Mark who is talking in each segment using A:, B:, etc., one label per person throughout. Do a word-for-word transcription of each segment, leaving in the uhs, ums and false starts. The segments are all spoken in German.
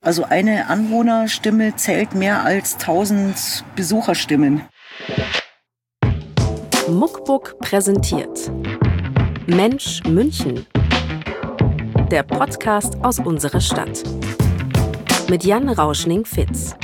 A: Also eine Anwohnerstimme zählt mehr als tausend Besucherstimmen.
B: Muckbook präsentiert Mensch München. Der Podcast aus unserer Stadt. Mit Jan Rauschning-Fitz.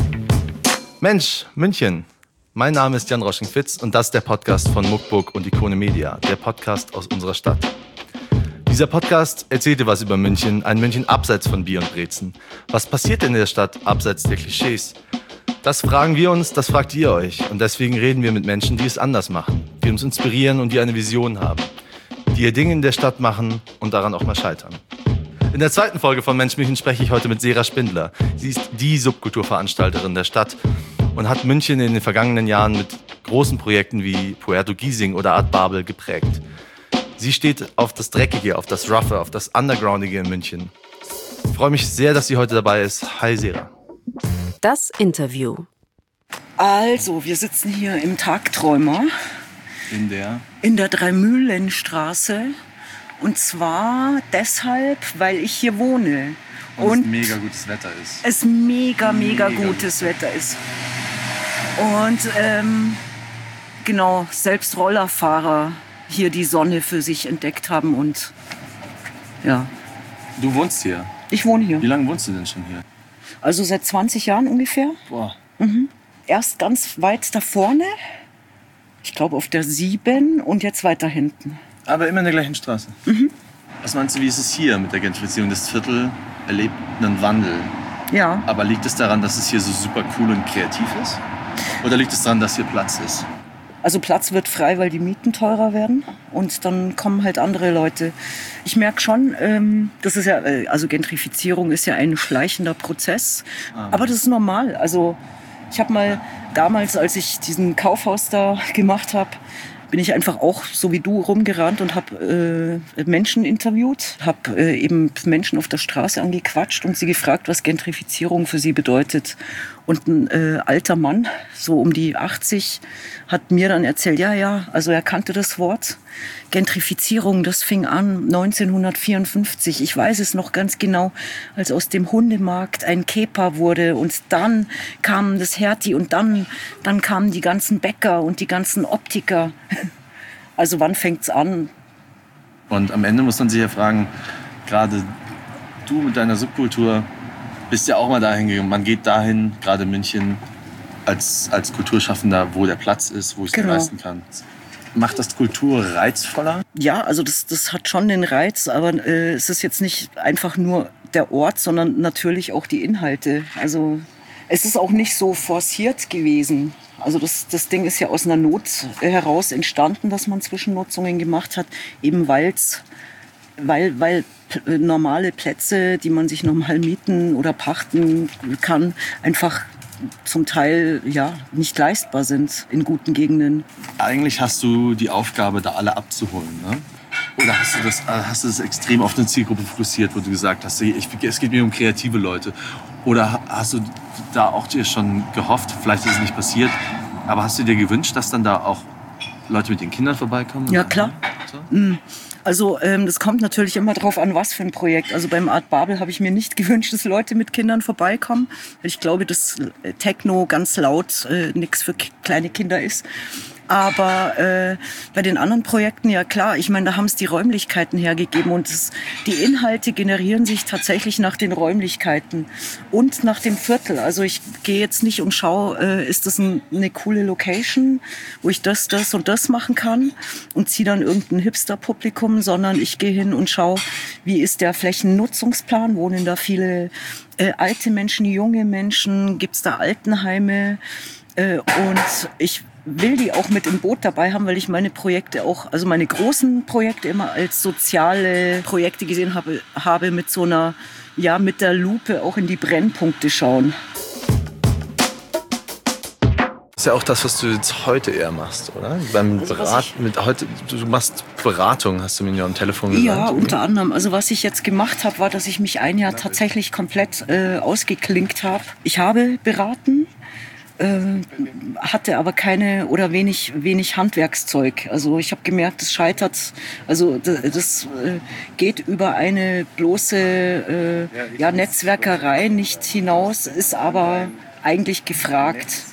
C: Mensch München. Mein Name ist Jan Rauschning-Fitz und das ist der Podcast von Muckbook und Ikone Media, der Podcast aus unserer Stadt. Dieser Podcast erzählt dir was über München, ein München abseits von Bier und Brezen. Was passiert denn in der Stadt abseits der Klischees? Das fragen wir uns, das fragt ihr euch. Und deswegen reden wir mit Menschen, die es anders machen, die uns inspirieren und die eine Vision haben, die ihr Ding in der Stadt machen und daran auch mal scheitern. In der zweiten Folge von Mensch München spreche ich heute mit Sera Spindler. Sie ist die Subkulturveranstalterin der Stadt und hat München in den vergangenen Jahren mit großen Projekten wie Puerto Giesing oder Art Babel geprägt. Sie steht auf das Dreckige, auf das Roughe, auf das Undergroundige in München. Ich freue mich sehr, dass sie heute dabei ist. Hi Sera.
B: Das Interview.
A: Also, wir sitzen hier im Tagträumer.
C: In der?
A: In der Dreimühlenstraße. Und zwar deshalb, weil ich hier wohne.
C: Und, und es mega gutes Wetter ist.
A: Es mega, mega, mega gutes Wetter ist. Und ähm, genau, selbst Rollerfahrer hier die Sonne für sich entdeckt haben und ja.
C: Du wohnst hier?
A: Ich wohne hier.
C: Wie lange wohnst du denn schon hier?
A: Also seit zwanzig Jahren ungefähr.
C: Boah.
A: Mhm. Erst ganz weit da vorne, ich glaube auf der sieben und jetzt weiter hinten.
C: Aber immer in der gleichen Straße?
A: Mhm.
C: Was meinst du, wie ist es hier mit der Gentrifizierung? Das Viertel erlebt einen Wandel.
A: Ja.
C: Aber liegt es daran, dass es hier so super cool und kreativ ist? Oder liegt es daran, dass hier Platz ist?
A: Also Platz wird frei, weil die Mieten teurer werden und dann kommen halt andere Leute. Ich merke schon, ähm, das ist ja, also Gentrifizierung ist ja ein schleichender Prozess, ah. aber das ist normal. Also ich habe mal damals, als ich diesen Kaufhaus da gemacht habe, bin ich einfach auch so wie du rumgerannt und habe äh, Menschen interviewt, habe äh, eben Menschen auf der Straße angequatscht und sie gefragt, was Gentrifizierung für sie bedeutet. Und ein äh, alter Mann, so um die achtzig, hat mir dann erzählt, ja, ja, also er kannte das Wort. Gentrifizierung, das fing an neunzehnhundertvierundfünfzig. Ich weiß es noch ganz genau, als aus dem Hundemarkt ein Kepa wurde und dann kam das Hertie und dann, dann kamen die ganzen Bäcker und die ganzen Optiker. Also wann fängt's an?
C: Und am Ende muss man sich ja fragen, gerade du mit deiner Subkultur bist ja auch mal dahin gegangen. Man geht dahin, gerade in München, als, als Kulturschaffender, wo der Platz ist, wo ich es
A: genau.
C: leisten kann. Macht das Kultur reizvoller?
A: Ja, also das, das hat schon den Reiz, aber äh, es ist jetzt nicht einfach nur der Ort, sondern natürlich auch die Inhalte. Also es ist auch nicht so forciert gewesen. Also das, das Ding ist ja aus einer Not heraus entstanden, dass man Zwischennutzungen gemacht hat, eben weil's, weil, weil normale Plätze, die man sich normal mieten oder pachten kann, einfach zum Teil ja nicht leistbar sind in guten Gegenden.
C: Eigentlich hast du die Aufgabe, da alle abzuholen, ne? Oder hast du das, hast du das extrem auf eine Zielgruppe fokussiert, wo du gesagt hast, ich, es geht mir um kreative Leute? Oder hast du da auch dir schon gehofft, vielleicht ist es nicht passiert, aber hast du dir gewünscht, dass dann da auch Leute mit den Kindern vorbeikommen?
A: Ja, klar. So? Mm. Also ähm, das kommt natürlich immer drauf an, was für ein Projekt. Also beim Art Babel habe ich mir nicht gewünscht, dass Leute mit Kindern vorbeikommen. Ich glaube, dass Techno ganz laut äh, nichts für k- kleine Kinder ist. Aber äh, bei den anderen Projekten, ja klar, ich meine, da haben es die Räumlichkeiten hergegeben und das, die Inhalte generieren sich tatsächlich nach den Räumlichkeiten und nach dem Viertel. Also ich gehe jetzt nicht und schaue, äh, ist das ein, eine coole Location, wo ich das, das und das machen kann und ziehe dann irgendein Hipster-Publikum, sondern ich gehe hin und schaue, wie ist der Flächennutzungsplan, wohnen da viele äh, alte Menschen, junge Menschen, gibt es da Altenheime äh, und ich will die auch mit im Boot dabei haben, weil ich meine Projekte auch, also meine großen Projekte immer als soziale Projekte gesehen habe, habe mit so einer, ja, mit der Lupe auch in die Brennpunkte schauen.
C: Das ist ja auch das, was du jetzt heute eher machst, oder? Beim also Berat, mit heute, du machst Beratung, hast du mir ja am Telefon gesagt.
A: Ja, unter anderem. Also was ich jetzt gemacht habe, war, dass ich mich ein Jahr tatsächlich komplett äh, ausgeklinkt habe. Ich habe beraten, äh, hatte aber keine oder wenig, wenig Handwerkszeug. Also ich habe gemerkt, es scheitert, also das, das äh, geht über eine bloße äh, ja, Netzwerkerei nicht hinaus, ist aber eigentlich gefragt.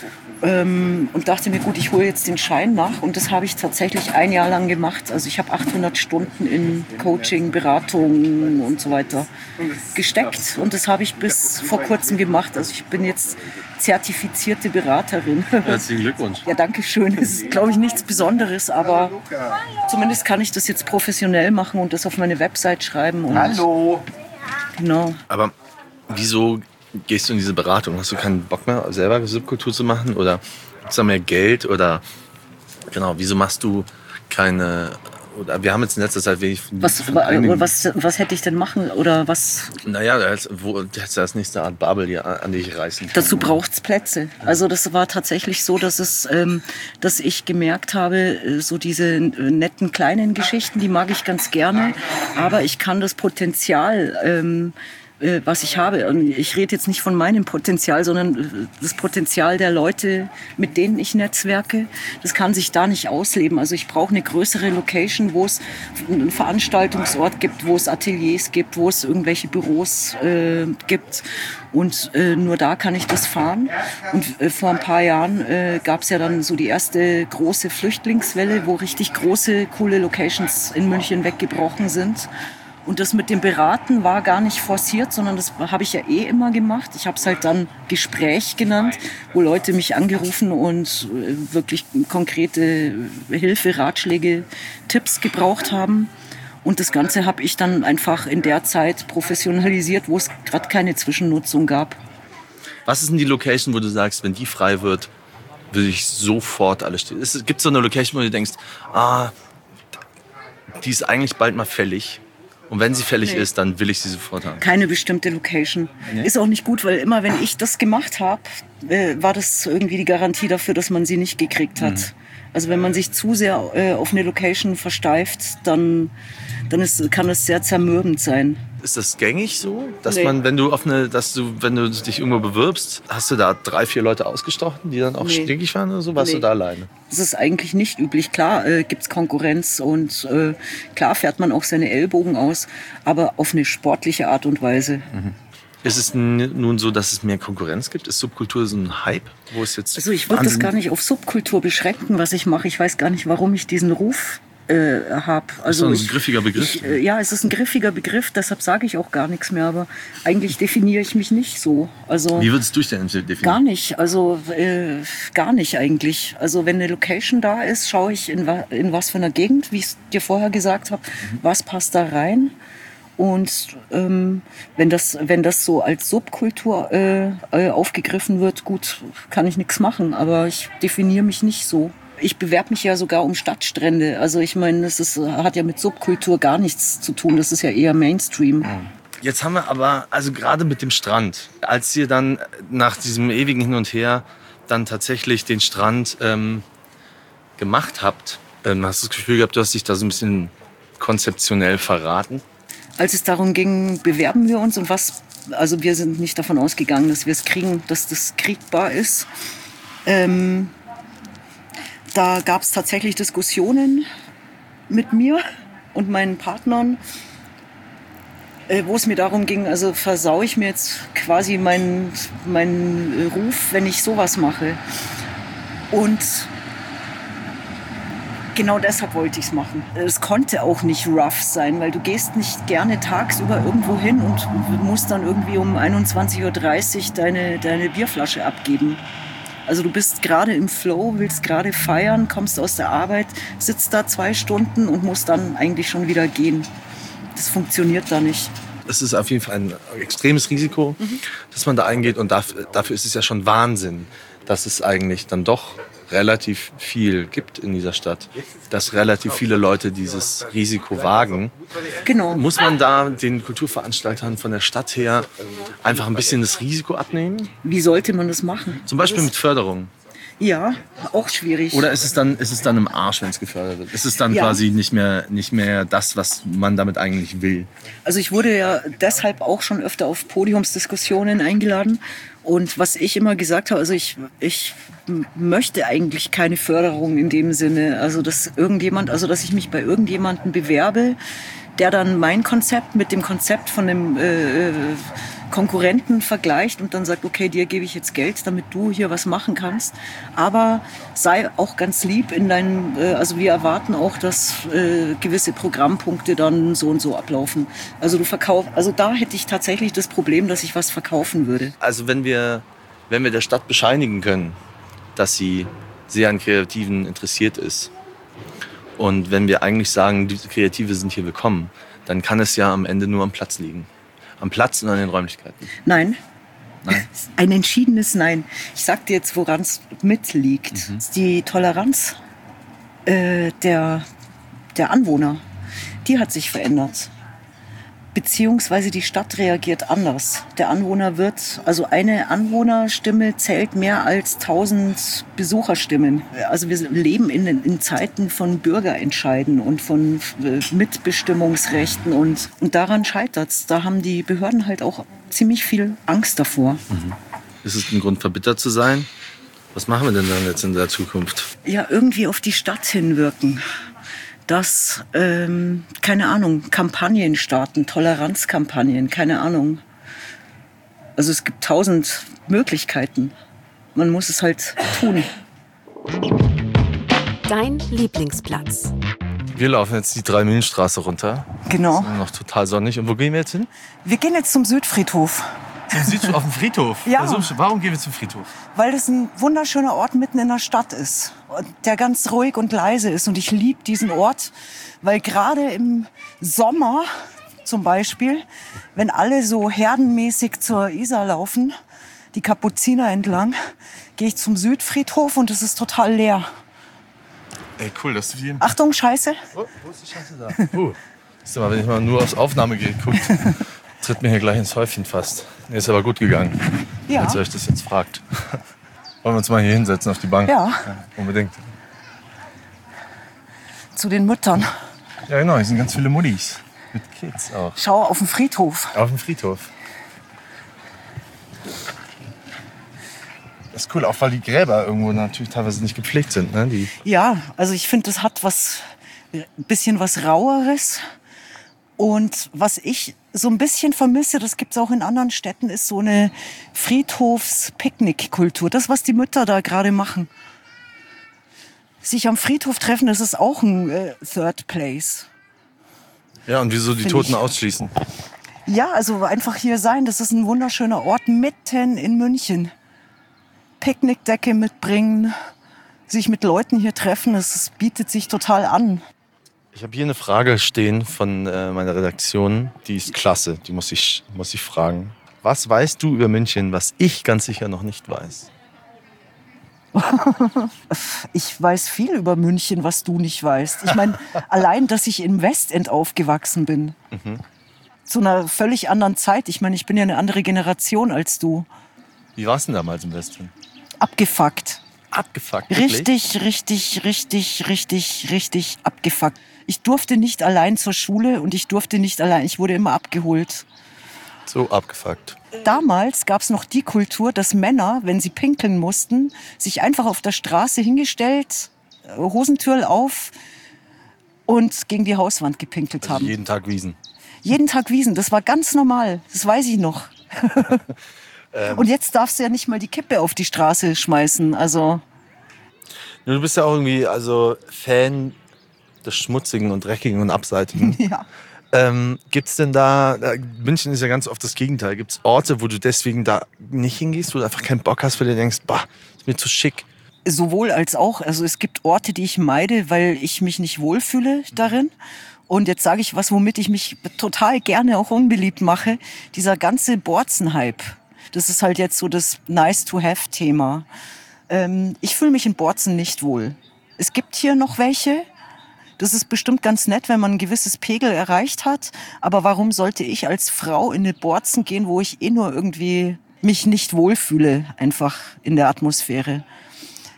A: Ähm, und dachte mir, gut, ich hole jetzt den Schein nach und das habe ich tatsächlich ein Jahr lang gemacht. Also ich habe achthundert Stunden in Coaching, Beratung und so weiter gesteckt und das habe ich bis vor kurzem gemacht. Also ich bin jetzt zertifizierte Beraterin.
C: Herzlichen Glückwunsch.
A: Ja, danke schön. Es ist, glaube ich, nichts Besonderes, aber zumindest kann ich das jetzt professionell machen und das auf meine Website schreiben. Und
C: Hallo!
A: Genau.
C: Aber wieso gehst du in diese Beratung? Hast du keinen Bock mehr, selber Subkultur zu machen? Oder gibt es da mehr Geld? Oder genau, wieso machst du keine... Oder wir haben jetzt in letzter Zeit wenig...
A: Was, was, was hätte ich denn machen? Oder was?
C: Naja, da hättest du als nächste Art Babel hier an dich reißen.
A: Dazu braucht es Plätze. Also das war tatsächlich so, dass, es, ähm, dass ich gemerkt habe, so diese netten kleinen Geschichten, die mag ich ganz gerne. Aber ich kann das Potenzial... Ähm, was ich habe. Und ich rede jetzt nicht von meinem Potenzial, sondern das Potenzial der Leute, mit denen ich netzwerke. Das kann sich da nicht ausleben. Also ich brauche eine größere Location, wo es einen Veranstaltungsort gibt, wo es Ateliers gibt, wo es irgendwelche Büros äh, gibt. Und äh, nur da kann ich das fahren. Und äh, vor ein paar Jahren äh, gab es ja dann so die erste große Flüchtlingswelle, wo richtig große, coole Locations in München weggebrochen sind. Und das mit dem Beraten war gar nicht forciert, sondern das habe ich ja eh immer gemacht. Ich habe es halt dann Gespräch genannt, wo Leute mich angerufen und wirklich konkrete Hilfe, Ratschläge, Tipps gebraucht haben. Und das Ganze habe ich dann einfach in der Zeit professionalisiert, wo es gerade keine Zwischennutzung gab.
C: Was ist denn die Location, wo du sagst, wenn die frei wird, würde ich sofort alles stehen? Gibt es so eine Location, wo du denkst, ah, die ist eigentlich bald mal fällig? Und wenn sie fällig nee. ist, dann will ich sie sofort haben.
A: Keine bestimmte Location. Nee. Ist auch nicht gut, weil immer wenn ich das gemacht habe, äh, war das irgendwie die Garantie dafür, dass man sie nicht gekriegt hat. Mhm. Also wenn man sich zu sehr äh, auf eine Location versteift, dann, dann ist, kann das sehr zermürbend sein.
C: Ist das gängig so, dass
A: nee.
C: man, wenn du auf eine, dass du, wenn du dich irgendwo bewirbst, hast du da drei, vier Leute ausgestochen, die dann auch nee. stinkig waren oder so? Warst nee. du da alleine?
A: Das ist eigentlich nicht üblich. Klar äh, gibt's Konkurrenz und äh, klar fährt man auch seine Ellbogen aus, aber auf eine sportliche Art und Weise.
C: Mhm. Ist es nun so, dass es mehr Konkurrenz gibt? Ist Subkultur so ein Hype? Wo es jetzt
A: also ich würde das gar nicht auf Subkultur beschränken, was ich mache. Ich weiß gar nicht, warum ich diesen Ruf äh, habe. Also
C: ist das ein griffiger Begriff?
A: Ich, äh, ja, es ist ein griffiger Begriff, deshalb sage ich auch gar nichts mehr. Aber eigentlich definiere ich mich nicht so. Also
C: wie würdest du dich denn definieren?
A: Gar nicht, also äh, gar nicht eigentlich. Also wenn eine Location da ist, schaue ich in, wa- in was für einer Gegend, wie ich es dir vorher gesagt habe, mhm. was passt da rein. Und ähm, wenn das, wenn das so als Subkultur äh, äh, aufgegriffen wird, gut, kann ich nichts machen. Aber ich definiere mich nicht so. Ich bewerbe mich ja sogar um Stadtstrände. Also ich meine, das ist, hat ja mit Subkultur gar nichts zu tun. Das ist ja eher Mainstream.
C: Jetzt haben wir aber, also gerade mit dem Strand, als ihr dann nach diesem ewigen Hin und Her dann tatsächlich den Strand ähm, gemacht habt, ähm, hast du das Gefühl gehabt, du hast dich da so ein bisschen konzeptionell verraten?
A: Als es darum ging, bewerben wir uns und was, also wir sind nicht davon ausgegangen, dass wir es kriegen, dass das kriegbar ist. Ähm, da gab es tatsächlich Diskussionen mit mir und meinen Partnern, äh, wo es mir darum ging, also versau ich mir jetzt quasi meinen, meinen Ruf, wenn ich sowas mache. Und genau deshalb wollte ich es machen. Es konnte auch nicht rough sein, weil du gehst nicht gerne tagsüber irgendwo hin und musst dann irgendwie um einundzwanzig Uhr dreißig deine, deine Bierflasche abgeben. Also du bist gerade im Flow, willst gerade feiern, kommst aus der Arbeit, sitzt da zwei Stunden und musst dann eigentlich schon wieder gehen. Das funktioniert da nicht.
C: Es ist auf jeden Fall ein extremes Risiko, mhm. dass man da eingeht. Und dafür, dafür ist es ja schon Wahnsinn, dass es eigentlich dann doch relativ viel gibt in dieser Stadt. Dass relativ viele Leute dieses Risiko wagen.
A: Genau.
C: Muss man da den Kulturveranstaltern von der Stadt her einfach ein bisschen das Risiko abnehmen?
A: Wie sollte man das machen?
C: Zum Beispiel mit Förderung.
A: Ja, auch schwierig.
C: Oder ist es dann, ist es dann im Arsch, wenn es gefördert wird? Ist es dann
A: Ja.
C: quasi nicht mehr, nicht mehr das, was man damit eigentlich will?
A: Also ich wurde ja deshalb auch schon öfter auf Podiumsdiskussionen eingeladen. Und was ich immer gesagt habe, also ich, ich m- möchte eigentlich keine Förderung in dem Sinne. Also dass irgendjemand, also dass ich mich bei irgendjemandem bewerbe, der dann mein Konzept mit dem Konzept von einem äh, Konkurrenten vergleicht und dann sagt, okay, dir gebe ich jetzt Geld, damit du hier was machen kannst. Aber sei auch ganz lieb in deinem, äh, also wir erwarten auch, dass äh, gewisse Programmpunkte dann so und so ablaufen. Also du verkaufst, also da hätte ich tatsächlich das Problem, dass ich was verkaufen würde.
C: Also wenn wir, wenn wir der Stadt bescheinigen können, dass sie sehr an Kreativen interessiert ist und wenn wir eigentlich sagen, diese Kreative sind hier willkommen, dann kann es ja am Ende nur am Platz liegen. Am Platz und an den Räumlichkeiten.
A: Nein.
C: Nein.
A: Ein entschiedenes Nein. Ich sag dir jetzt, woran es mitliegt.
C: Mhm.
A: Das ist die Toleranz äh, der, der Anwohner. Die hat sich verändert. Beziehungsweise die Stadt reagiert anders. Der Anwohner wird, also eine Anwohnerstimme zählt mehr als tausend Besucherstimmen. Also wir leben in, in Zeiten von Bürgerentscheiden und von äh, Mitbestimmungsrechten und, und daran scheitert's. Da haben die Behörden halt auch ziemlich viel Angst davor.
C: Mhm. Ist es ein Grund, verbittert zu sein? Was machen wir denn dann jetzt in der Zukunft?
A: Ja, irgendwie auf die Stadt hinwirken. Dass, ähm, keine Ahnung, Kampagnen starten, Toleranzkampagnen, keine Ahnung. Also es gibt tausend Möglichkeiten. Man muss es halt tun.
B: Dein Lieblingsplatz.
C: Wir laufen jetzt die Drei-Mühlen-Straße runter.
A: Genau.
C: Es ist noch total sonnig. Und wo gehen wir jetzt hin?
A: Wir gehen jetzt zum Südfriedhof,
C: Auf dem Friedhof.
A: Ja.
C: Also, warum gehen wir zum Friedhof?
A: weil das ein wunderschöner Ort mitten in der Stadt ist. Und der ganz ruhig und leise ist. Und ich liebe diesen Ort, weil gerade im Sommer zum Beispiel, wenn alle so herdenmäßig zur Isar laufen, die Kapuziner entlang, gehe ich zum Südfriedhof und es ist total leer.
C: Ey, cool, dass du hier...
A: Achtung, Scheiße.
C: Oh, wo ist die Scheiße da? Uh. Siehst du mal, wenn ich mal nur aufs Aufnahmegerät gucke, tritt mir hier gleich ins Häufchen fast. Nee, ist aber gut gegangen,
A: Ja.
C: als ihr euch das jetzt fragt. Wollen wir uns mal hier hinsetzen auf die Bank?
A: Ja.
C: Unbedingt.
A: Zu den Müttern.
C: Ja, genau, hier sind ganz viele Muttis. Mit Kids auch.
A: Schau auf den Friedhof.
C: Auf dem Friedhof. Das ist cool, auch weil die Gräber irgendwo natürlich teilweise nicht gepflegt sind. Ne? Die
A: Ja, also ich finde, das hat was, ein bisschen was Raueres. Und was ich so ein bisschen vermisse, das gibt's auch in anderen Städten, ist so eine Friedhofs-Picknick-Kultur. Das, was die Mütter da gerade machen. Sich am Friedhof treffen, das ist auch ein äh, Third Place.
C: ja, und wieso die
A: Find
C: Toten
A: ich.
C: ausschließen?
A: Ja, also einfach hier sein, das ist ein wunderschöner Ort mitten in München. Picknickdecke mitbringen, sich mit Leuten hier treffen, das bietet sich total an.
C: Ich habe hier eine Frage stehen von äh, meiner Redaktion, die ist klasse, die muss ich, muss ich fragen. Was weißt du über München, was ich ganz sicher noch nicht weiß?
A: Ich weiß viel über München, was du nicht weißt. Ich meine, allein, dass ich im Westend aufgewachsen bin.
C: Mhm.
A: Zu einer völlig anderen Zeit. Ich meine, ich bin ja eine andere Generation als du.
C: Wie war's denn damals im Westen?
A: Abgefuckt.
C: Abgefuckt, wirklich?
A: Richtig, richtig, richtig, richtig, richtig abgefuckt. Ich durfte nicht allein zur Schule und ich durfte nicht allein, ich wurde immer abgeholt.
C: So abgefuckt.
A: Damals gab es noch die Kultur, dass Männer, wenn sie pinkeln mussten, sich einfach auf der Straße hingestellt, Hosentürl auf und gegen die Hauswand gepinkelt
C: Also
A: haben.
C: jeden Tag Wiesen.
A: Jeden Tag Wiesen, das war ganz normal, das weiß ich noch.
C: ähm.
A: Und jetzt darfst du ja nicht mal die Kippe auf die Straße schmeißen, also...
C: Du bist ja auch irgendwie also Fan des Schmutzigen und Dreckigen und Abseitigen.
A: Ja.
C: Ähm, gibt's denn da, da, München ist ja ganz oft das Gegenteil, gibt's Orte, wo du deswegen da nicht hingehst, wo du einfach keinen Bock hast, weil du denkst, bah, ist mir zu schick?
A: Sowohl als auch. Also es gibt Orte, die ich meide, weil ich mich nicht wohlfühle darin. Und jetzt sage ich was, womit ich mich total gerne auch unbeliebt mache. Dieser ganze Borzen-Hype. Das ist halt jetzt so das Nice-to-have-Thema. Ähm, ich fühle mich in Borzen nicht wohl. Es gibt hier noch welche. Das ist bestimmt ganz nett, wenn man ein gewisses Pegel erreicht hat. Aber warum sollte ich als Frau in eine Borzen gehen, wo ich eh nur irgendwie mich nicht wohlfühle, einfach in der Atmosphäre?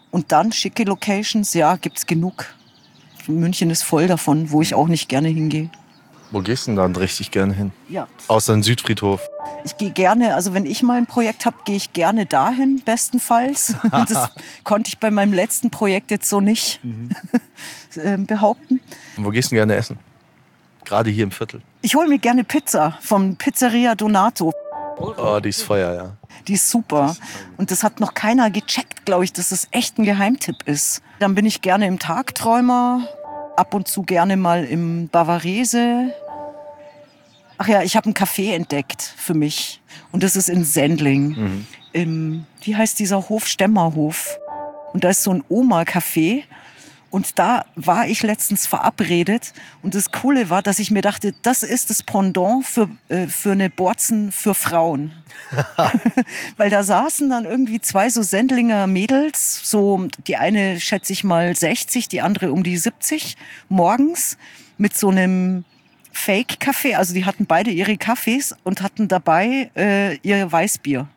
A: Und dann schicke Locations, ja, gibt's genug. München ist voll davon, wo ich auch nicht gerne hingehe.
C: Wo gehst du denn dann richtig gerne hin?
A: Ja.
C: Außer den Südfriedhof.
A: Ich gehe gerne, also wenn ich mal ein Projekt habe, gehe ich gerne dahin, bestenfalls. Das konnte ich bei meinem letzten Projekt jetzt so nicht mhm. behaupten.
C: Und wo gehst du gerne essen? Gerade hier im Viertel.
A: Ich hole mir gerne Pizza vom Pizzeria Donato.
C: Oh, die ist Feuer, ja.
A: Die ist super. Und das hat noch keiner gecheckt, glaube ich, dass das echt ein Geheimtipp ist. Dann bin ich gerne im Tagträumer, ab und zu gerne mal im Bavarese. Ach ja, ich habe ein Café entdeckt für mich. Und das ist in Sendling. Mhm. Im, wie heißt dieser Hof? Stemmerhof. Und da ist so ein Oma-Café. Und da war ich letztens verabredet. Und das Coole war, dass ich mir dachte, das ist das Pendant für, äh, für eine Borzen für Frauen. Weil da saßen dann irgendwie zwei so Sendlinger Mädels, so die eine schätze ich mal sechzig, die andere um die siebzig, morgens mit so einem Fake-Kaffee. Also die hatten beide ihre Kaffees und hatten dabei äh, ihr Weißbier.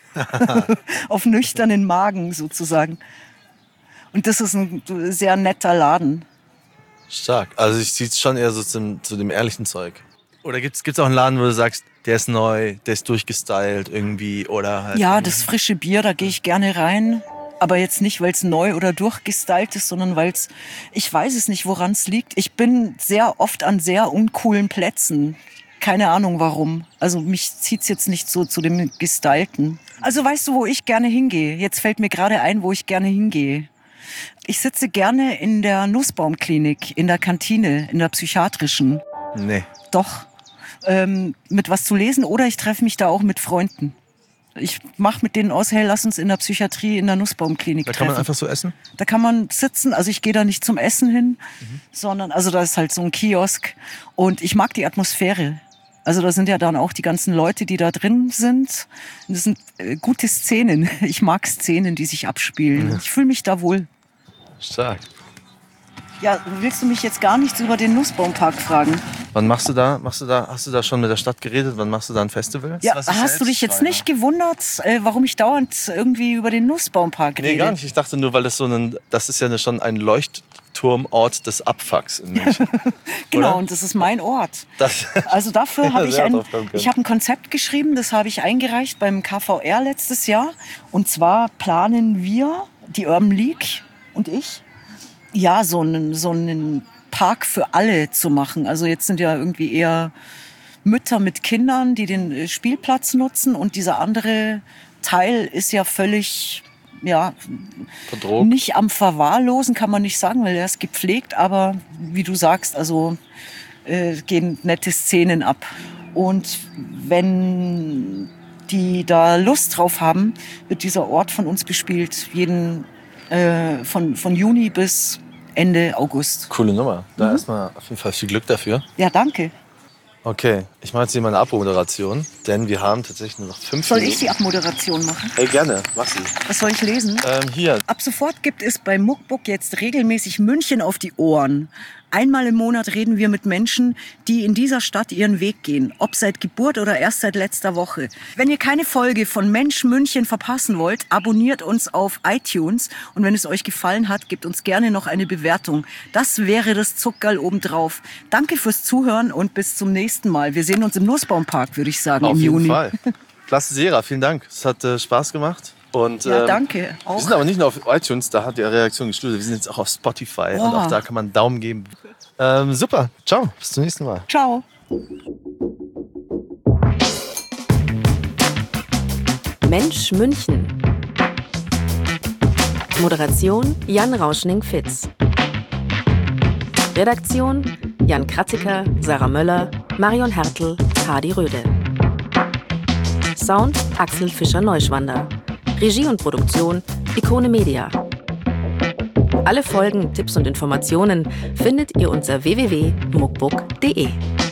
A: Auf nüchternen Magen sozusagen. Und das ist ein sehr netter Laden.
C: Stark. Also ich ziehe es schon eher so zum, zu dem ehrlichen Zeug. Oder gibt es auch einen Laden, wo du sagst, der ist neu, der ist durchgestylt irgendwie? Oder halt
A: ja, das frische Bier, da gehe ich gerne rein. Aber jetzt nicht, weil es neu oder durchgestylt ist, sondern weil es, ich weiß es nicht, woran es liegt. Ich bin sehr oft an sehr uncoolen Plätzen. Keine Ahnung warum. Also mich zieht's jetzt nicht so zu dem Gestylten. Also weißt du, wo ich gerne hingehe? Jetzt fällt mir gerade ein, wo ich gerne hingehe. Ich sitze gerne in der Nussbaumklinik, in der Kantine, in der psychiatrischen.
C: Nee.
A: Doch. Ähm, mit was zu lesen oder ich treffe mich da auch mit Freunden. Ich mache mit denen aus, hey, lass uns in der Psychiatrie, in der Nussbaumklinik treffen.
C: Da kann man einfach so essen?
A: Da kann man sitzen, also ich gehe da nicht zum Essen hin, mhm. sondern, also da ist halt so ein Kiosk und ich mag die Atmosphäre. Also da sind ja dann auch die ganzen Leute, die da drin sind. Das sind äh, gute Szenen. Ich mag Szenen, die sich abspielen. Mhm. Ich fühle mich da wohl.
C: Stark.
A: Ja, willst du mich jetzt gar nichts über den Nussbaumpark fragen?
C: Wann machst du da? Machst du da? Hast du da schon mit der Stadt geredet? Wann machst du da ein Festival?
A: Ja, hast du dich jetzt frage. nicht gewundert, äh, warum ich dauernd irgendwie über den Nussbaumpark rede?
C: Nee, gar nicht. Ich dachte nur, weil das so ein, das ist ja schon ein Leuchtturmort des Abfucks in München.
A: Genau,
C: oder?
A: Und das ist mein Ort.
C: Das
A: also dafür habe ich ein, ich habe ein Konzept geschrieben, das habe ich eingereicht beim K V R letztes Jahr. Und zwar planen wir, die Urban League und ich, ja, so einen, so einen Park für alle zu machen. Also jetzt sind ja irgendwie eher Mütter mit Kindern, die den Spielplatz nutzen. Und dieser andere Teil ist ja völlig, ja,
C: verdroht.
A: Nicht am Verwahrlosen, kann man nicht sagen, weil er ist gepflegt. Aber wie du sagst, also äh, gehen nette Szenen ab. Und wenn die da Lust drauf haben, wird dieser Ort von uns bespielt. Jeden, äh, von, von Juni bis Ende August.
C: Coole Nummer. Da
A: mhm.
C: erstmal auf jeden Fall viel Glück dafür.
A: Ja, danke.
C: Okay, ich mache jetzt hier meine Abmoderation, denn wir haben tatsächlich nur noch fünf
A: Soll
C: Minuten.
A: ich die Abmoderation machen?
C: Hey, gerne, mach sie.
A: Was soll ich lesen?
C: Ähm, hier.
A: Ab sofort gibt es bei Muckbook jetzt regelmäßig München auf die Ohren. Einmal im Monat reden wir mit Menschen, die in dieser Stadt ihren Weg gehen, ob seit Geburt oder erst seit letzter Woche. Wenn ihr keine Folge von Mensch München verpassen wollt, abonniert uns auf iTunes und wenn es euch gefallen hat, gebt uns gerne noch eine Bewertung. Das wäre das Zuckerl obendrauf. Danke fürs Zuhören und bis zum nächsten Mal. Wir sehen uns im Nussbaumpark, würde ich sagen,
C: auf
A: im Juni.
C: Auf jeden Fall. Klasse Sera, vielen Dank. Es hat äh, Spaß gemacht. Und,
A: ja,
C: ähm,
A: danke. Auch.
C: Wir sind aber nicht nur auf iTunes, da hat die Reaktion geschlüsselt. Wir sind jetzt auch auf Spotify
A: oh.
C: und auch da kann man einen Daumen geben. Ähm, super, ciao, bis zum nächsten Mal.
A: Ciao.
B: Mensch München. Moderation Jan Rauschning-Fitz. Redaktion Jan Kratziker, Sarah Möller, Marion Hertel, Hardy Röde. Sound Axel Fischer-Neuschwander. Regie und Produktion Ikone Media. Alle Folgen, Tipps und Informationen findet ihr unter w w w punkt muckbook punkt de.